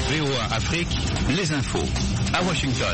VOA Afrique, les infos. À Washington.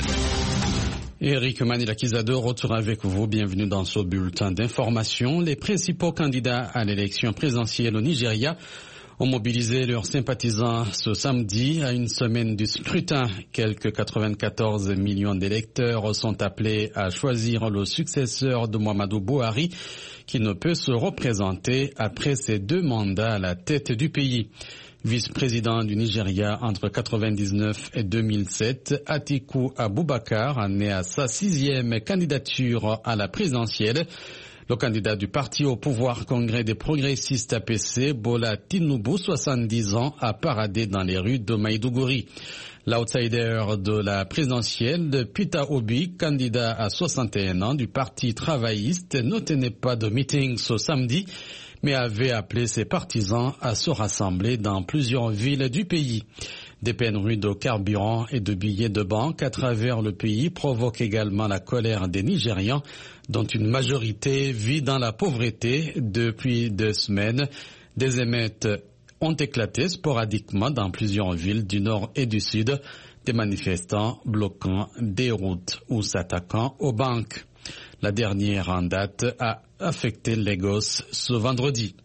Eric Manilakizado, retour avec vous. Bienvenue dans ce bulletin d'information. Les principaux candidats à l'élection présidentielle au Nigeria ont mobilisé leurs sympathisants ce samedi à une semaine du scrutin. Quelques 94 millions d'électeurs sont appelés à choisir le successeur de Muhammadu Buhari, qui ne peut se représenter après ses 2 mandats à la tête du pays. Vice-président du Nigeria entre 1999 et 2007, Atiku Abubakar en est à sa 6e candidature à la présidentielle. Le candidat du parti au pouvoir Congrès des progressistes APC, Bola Tinubu, 70 ans, a paradé dans les rues de Maiduguri. L'outsider de la présidentielle, Peter Obi, candidat à 61 ans du parti travailliste, ne tenait pas de meeting ce samedi, mais avait appelé ses partisans à se rassembler dans plusieurs villes du pays. Des pénuries de carburant et de billets de banque à travers le pays provoquent également la colère des Nigérians, dont une majorité vit dans la pauvreté depuis 2 semaines. Des émeutes ont éclaté sporadiquement dans plusieurs villes du nord et du sud, des manifestants bloquant des routes ou s'attaquant aux banques. La dernière en date a affecté Lagos ce vendredi.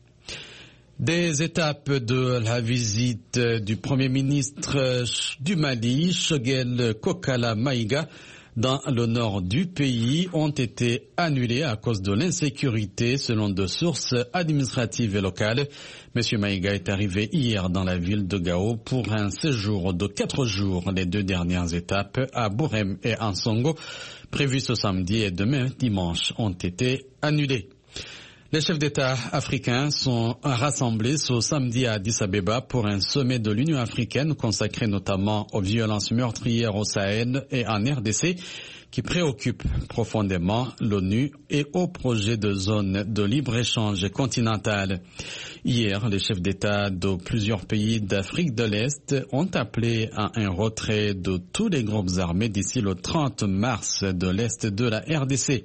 Des étapes de la visite du Premier ministre du Mali, Choguel Kokala Maïga, dans le nord du pays ont été annulées à cause de l'insécurité selon des sources administratives et locales. Monsieur Maïga est arrivé hier dans la ville de Gao pour un séjour de 4 jours. Les 2 dernières étapes à Bourem et Ansongo, prévues ce samedi et demain dimanche, ont été annulées. Les chefs d'État africains sont rassemblés ce samedi à Addis Abeba pour un sommet de l'Union africaine consacré notamment aux violences meurtrières au Sahel et en RDC qui préoccupe profondément l'ONU et au projet de zone de libre-échange continentale. Hier, les chefs d'État de plusieurs pays d'Afrique de l'Est ont appelé à un retrait de tous les groupes armés d'ici le 30 mars de l'Est de la RDC.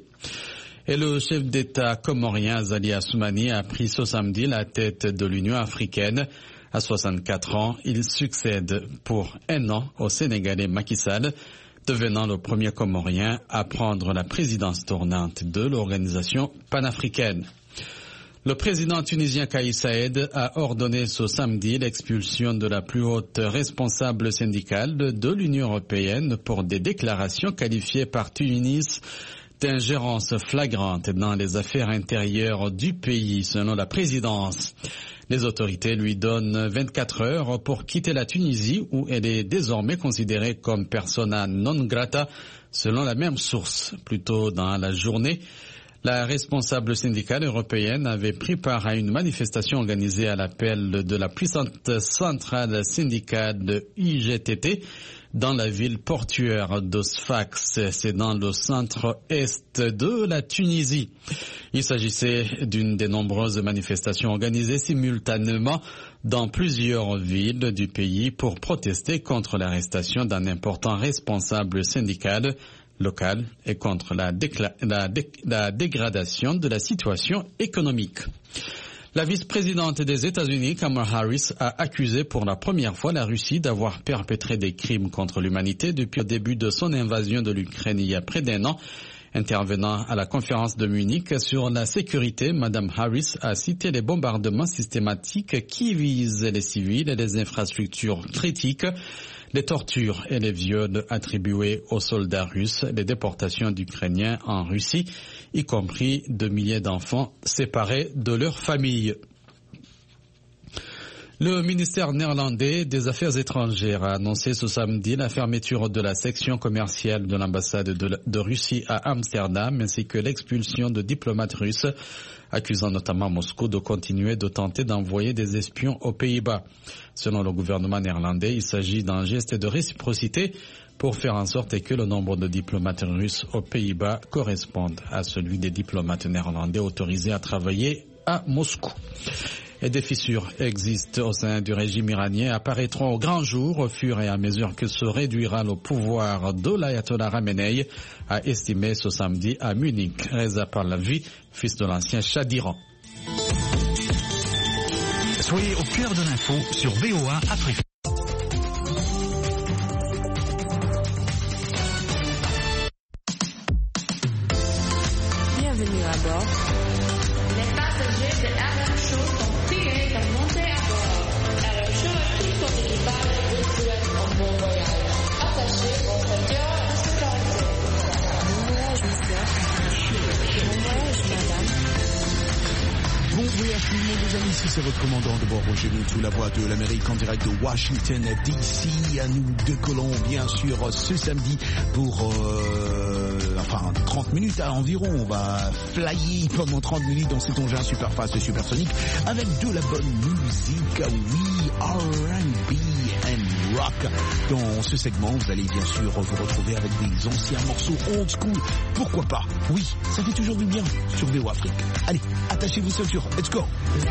Et le chef d'État comorien Azali Assoumani a pris ce samedi la tête de l'Union africaine. À 64 ans, il succède pour 1 an au Sénégalais Macky Sall, devenant le premier comorien à prendre la présidence tournante de l'organisation panafricaine. Le président tunisien Kais Saied a ordonné ce samedi l'expulsion de la plus haute responsable syndicale de l'Union européenne pour des déclarations qualifiées par Tunis d'ingérence flagrante dans les affaires intérieures du pays, selon la présidence. Les autorités lui donnent 24 heures pour quitter la Tunisie, où elle est désormais considérée comme persona non grata, selon la même source. Plus tôt dans la journée, la responsable syndicale européenne avait pris part à une manifestation organisée à l'appel de la puissante centrale syndicale UGTT, dans la ville portuaire de Sfax, c'est dans le centre-est de la Tunisie. Il s'agissait d'une des nombreuses manifestations organisées simultanément dans plusieurs villes du pays pour protester contre l'arrestation d'un important responsable syndical local et contre la dégradation de la situation économique. La vice-présidente des États-Unis, Kamala Harris, a accusé pour la première fois la Russie d'avoir perpétré des crimes contre l'humanité depuis le début de son invasion de l'Ukraine il y a près d'1 an. Intervenant à la conférence de Munich sur la sécurité, Mme Harris a cité les bombardements systématiques qui visent les civils et les infrastructures critiques, les tortures et les viols attribués aux soldats russes, les déportations d'Ukrainiens en Russie, y compris de milliers d'enfants séparés de leurs familles. Le ministère néerlandais des Affaires étrangères a annoncé ce samedi la fermeture de la section commerciale de l'ambassade de Russie à Amsterdam, ainsi que l'expulsion de diplomates russes, accusant notamment Moscou de continuer de tenter d'envoyer des espions aux Pays-Bas. Selon le gouvernement néerlandais, il s'agit d'un geste de réciprocité pour faire en sorte que le nombre de diplomates russes aux Pays-Bas corresponde à celui des diplomates néerlandais autorisés à travailler à Moscou. Et des fissures existent au sein du régime iranien, apparaîtront au grand jour au fur et à mesure que se réduira le pouvoir de l'ayatollah Khamenei, a estimé ce samedi à Munich Reza Pahlavi, fils de l'ancien Shah d'Iran. Soyez au cœur de l'info sur VOA Afrique. ici c'est votre commandant de bord Roger Moutou, la voix de l'Amérique en direct de Washington DC. Nous décollons bien sûr ce samedi pour 30 minutes environ. On va flyer pendant 30 minutes dans cet engin super fast et supersonique avec de la bonne musique, oui, R&B and rock. Dans ce segment, vous allez bien sûr vous retrouver avec des anciens morceaux old school. Pourquoi pas? Oui, ça fait toujours du bien sur VO Afrique. Allez, attachez vos ceintures, let's go!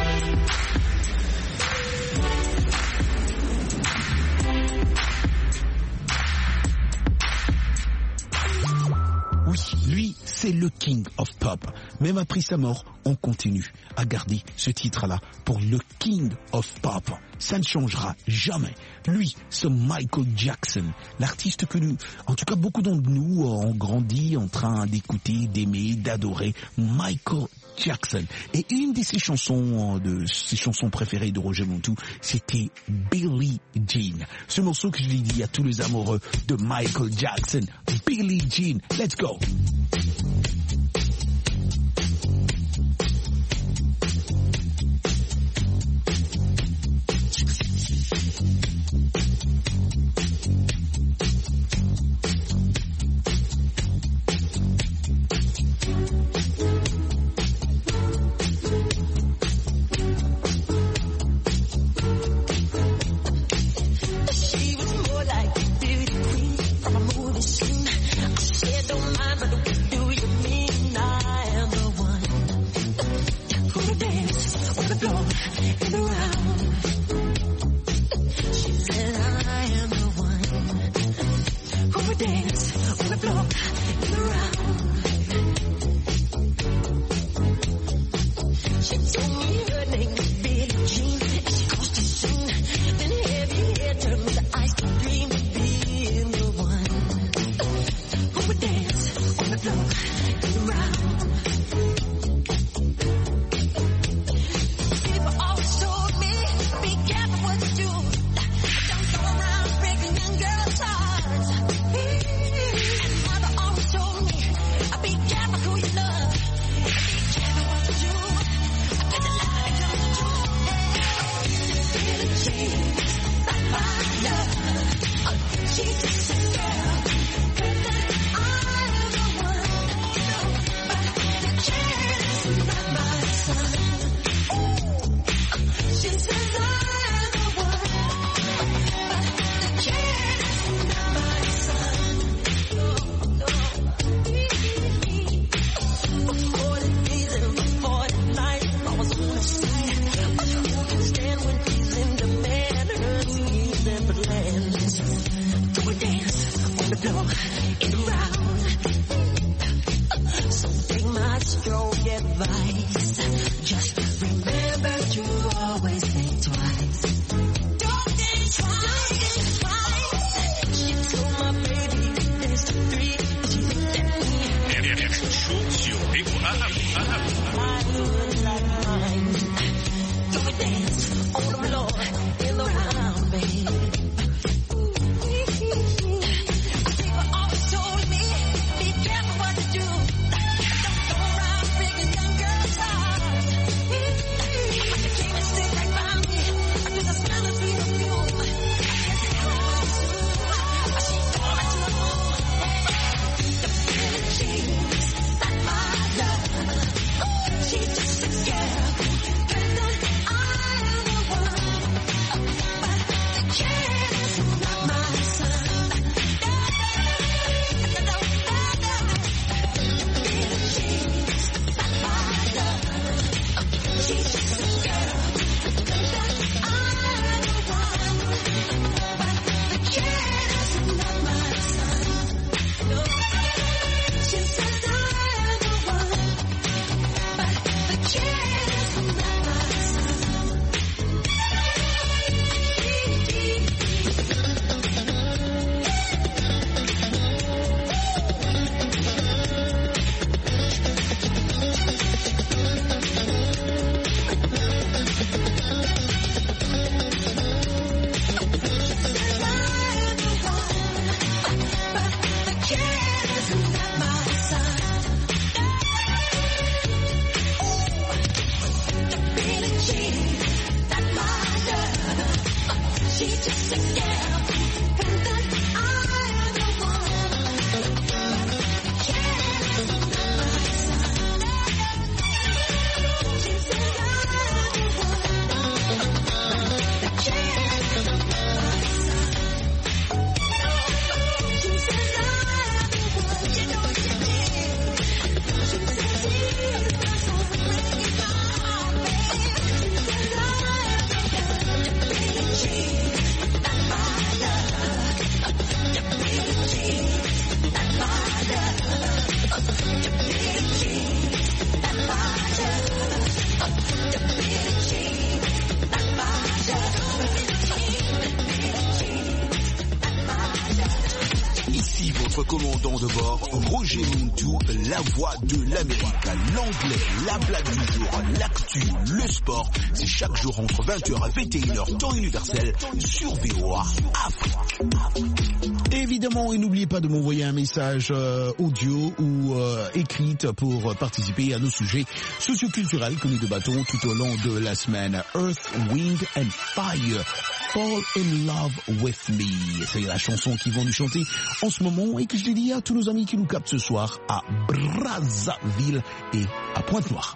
Oui, lui, c'est le King of Pop. Même après sa mort, on continue à garder ce titre-là pour le King of Pop. Ça ne changera jamais. Lui, c'est Michael Jackson, l'artiste que nous, en tout cas beaucoup d'entre nous, ont grandi en train d'écouter, d'aimer, d'adorer Michael Jackson. Et une de ses chansons préférées de Roger Moutou, c'était Billie Jean. Ce morceau que je l'ai dit à tous les amoureux de Michael Jackson, Billie Jean. Let's go. Commandant de bord, Roger Mintou, la voix de l'Amérique, l'anglais, la blague du jour, l'actu, le sport, c'est chaque jour entre 20h et 21h, temps universel, sur VOA Afrique. Évidemment, et n'oubliez pas de m'envoyer un message audio ou écrite pour participer à nos sujets socioculturels que nous débattons tout au long de la semaine. Earth, Wind and Fire. Fall in Love with Me. C'est la chanson qu'ils vont nous chanter en ce moment et que je dédie à tous nos amis qui nous captent ce soir à Brazzaville et à Pointe-Noire.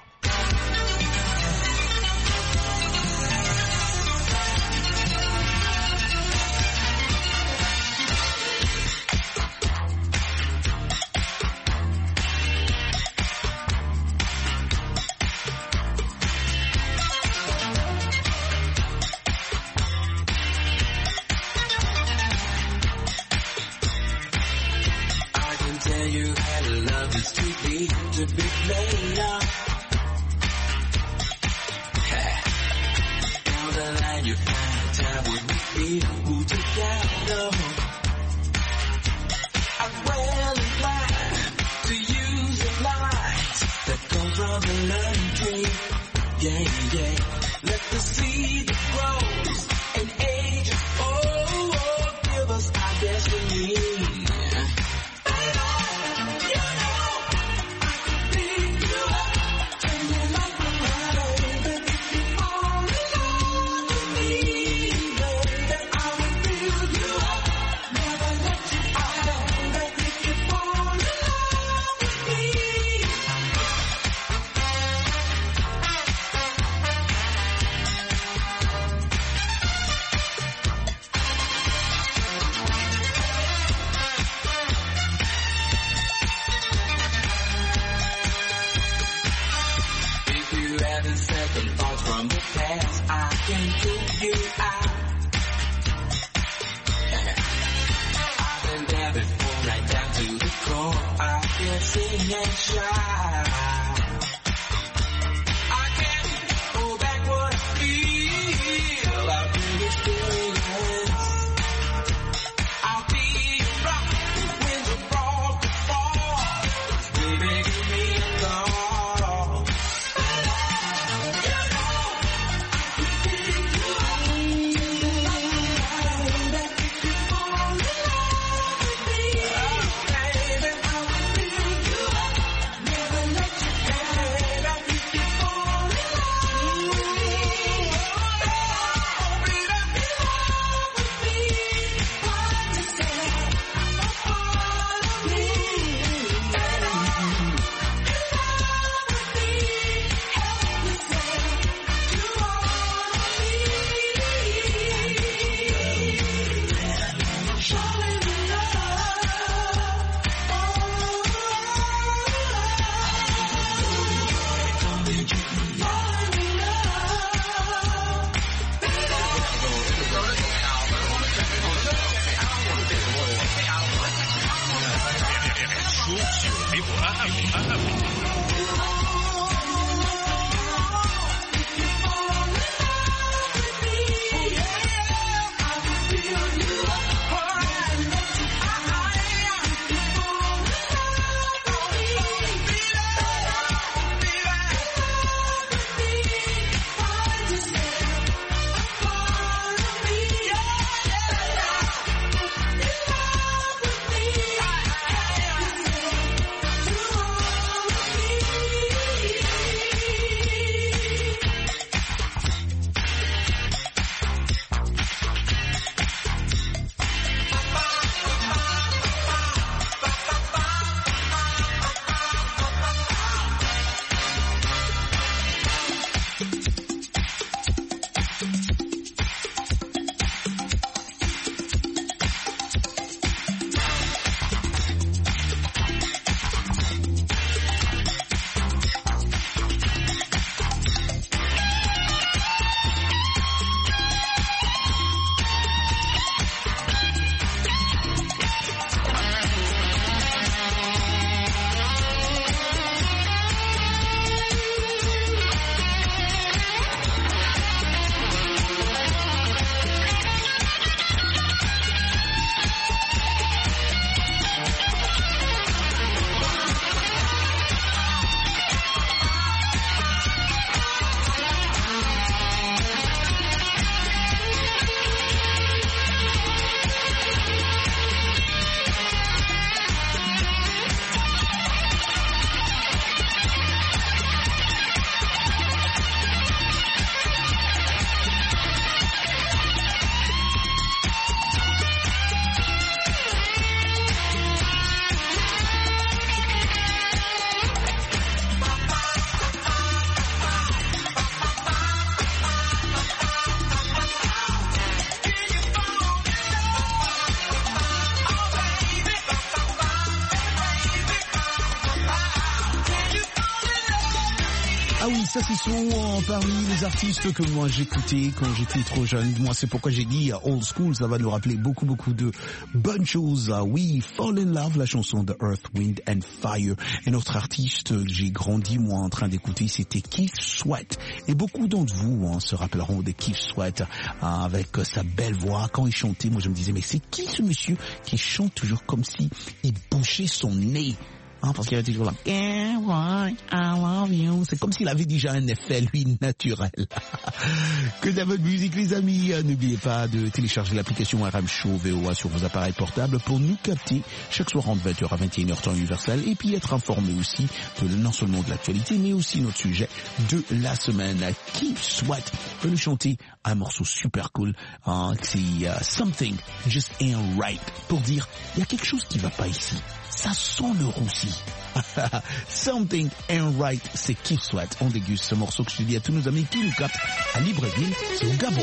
ça c'est sont parmi les artistes que moi j'écoutais quand j'étais trop jeune. Moi c'est pourquoi j'ai dit old school, ça va nous rappeler beaucoup de bonnes choses. Oui, Fall in Love, la chanson de Earth, Wind and Fire. Et notre artiste que j'ai grandi moi en train d'écouter, c'était Keith Sweat. Et beaucoup d'entre vous se rappelleront de Keith Sweat avec sa belle voix. Quand il chantait, moi je me disais mais c'est qui ce monsieur qui chante toujours comme si il bouchait son nez? Parce qu'il avait toujours là, I love you. C'est comme s'il avait déjà un effet, lui, naturel. Que de la bonne musique, les amis. N'oubliez pas de télécharger l'application RM Show VOA sur vos appareils portables pour nous capter chaque soir entre 20h à 21h temps universel et puis être informé aussi de non seulement de l'actualité, mais aussi notre sujet de la semaine. Keith Sweat peut nous chanter un morceau super cool. C'est Something Just Ain't Right. Pour dire, il y a quelque chose qui va pas ici. Ça sent le roussi. Something Ain't Right, c'est Keith Sweat. On déguste ce morceau que je dis à tous nos amis qui nous captent à Libreville, c'est au Gabon.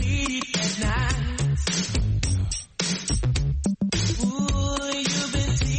Ooh, you've been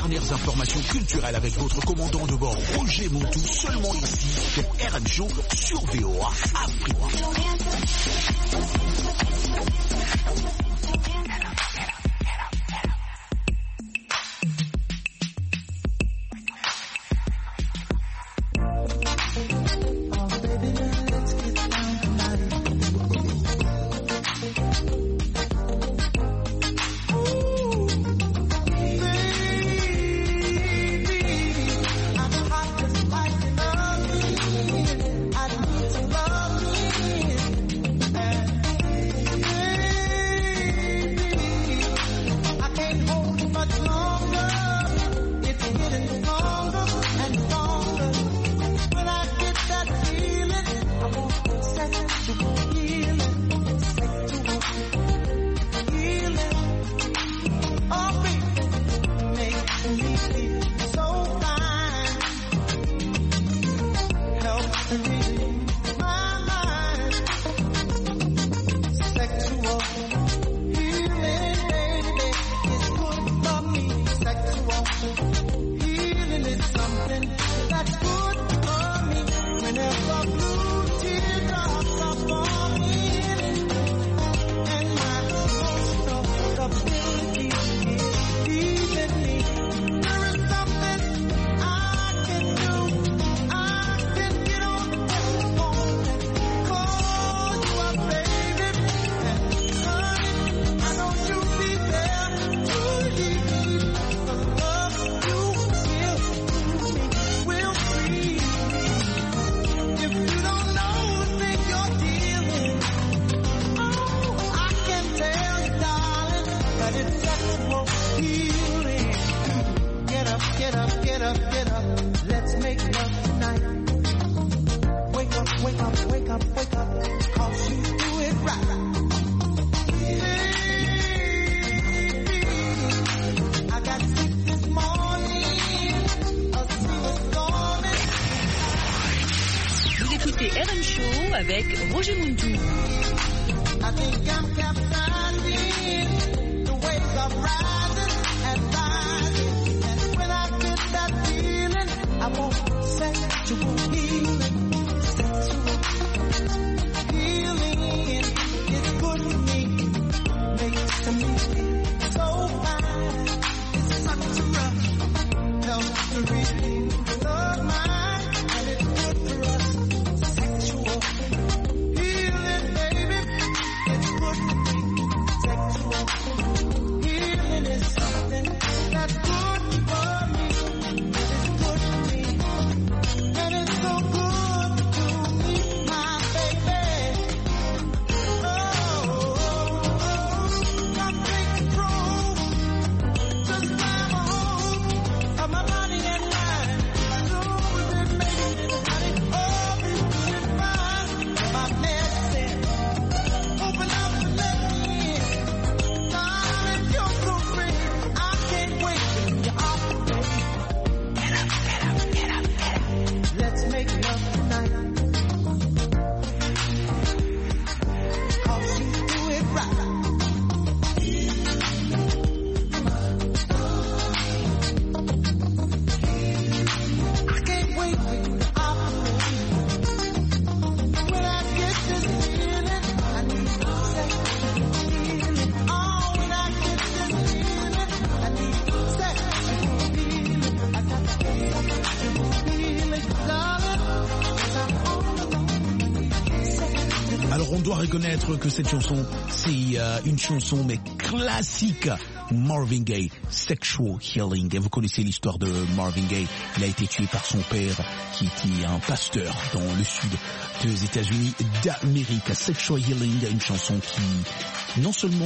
dernières informations culturelles avec votre commandant de bord Roger Montou, seulement ici sur RM Show sur VOA Afrique. RM Show avec Roger Montou. Alors on doit reconnaître que cette chanson, c'est une chanson mais classique. Marvin Gaye, Sexual Healing. Et vous connaissez l'histoire de Marvin Gaye. Il a été tué par son père, qui était un pasteur dans le sud des États-Unis d'Amérique. Sexual Healing, une chanson qui, non seulement,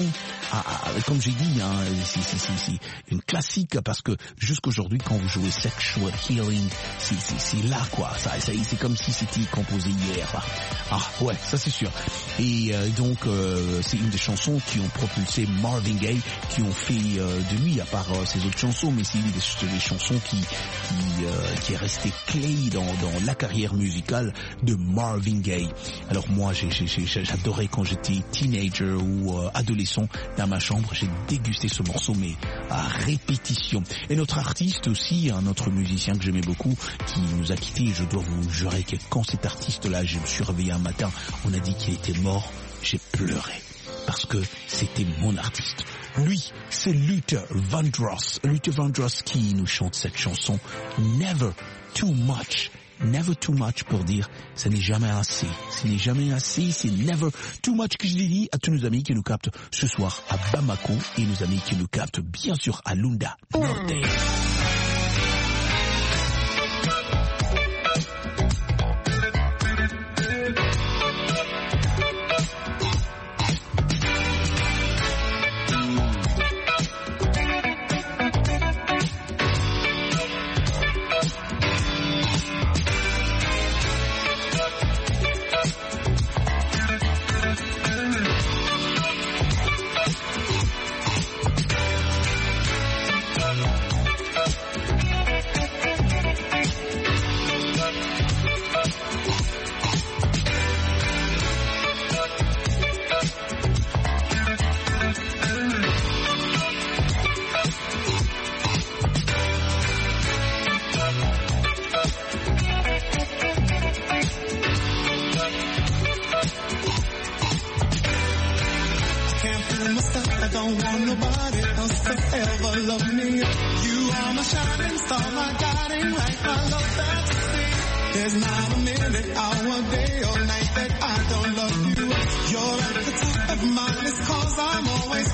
comme j'ai dit, hein, c'est une classique, parce que jusqu'aujourd'hui, quand vous jouez Sexual Healing, c'est là, quoi. C'est comme si c'était composé hier. Ah, ouais, ça c'est sûr. Et donc, c'est une des chansons qui ont propulsé Marvin Gaye, qui ont fait de lui, à part ses autres chansons, mais c'est une des chansons qui est restée clé dans la carrière musicale de Marvin Gaye. Alors moi, j'adorais quand j'étais teenager ou adolescent, dans ma chambre, j'ai dégusté ce morceau, mais à répétition. Et notre artiste aussi, un autre musicien que j'aimais beaucoup, qui nous a quittés, je dois vous jurer que quand cet artiste-là, je me suis réveillé un matin, on a dit qu'il était mort, j'ai pleuré. Parce que c'était mon artiste. Lui, c'est Luther Vandross. Luther Vandross qui nous chante cette chanson Never Too Much. Never too much pour dire ce n'est jamais assez. Ce n'est jamais assez, c'est never too much que je dis à tous nos amis qui nous captent ce soir à Bamako et nos amis qui nous captent bien sûr à Lunda Norte. don't want nobody else to ever love me. You are my shining star, my guiding light, my love fantasy. There's not a minute, hour, day or night that I don't love you. You're at the top of my list 'cause I'm always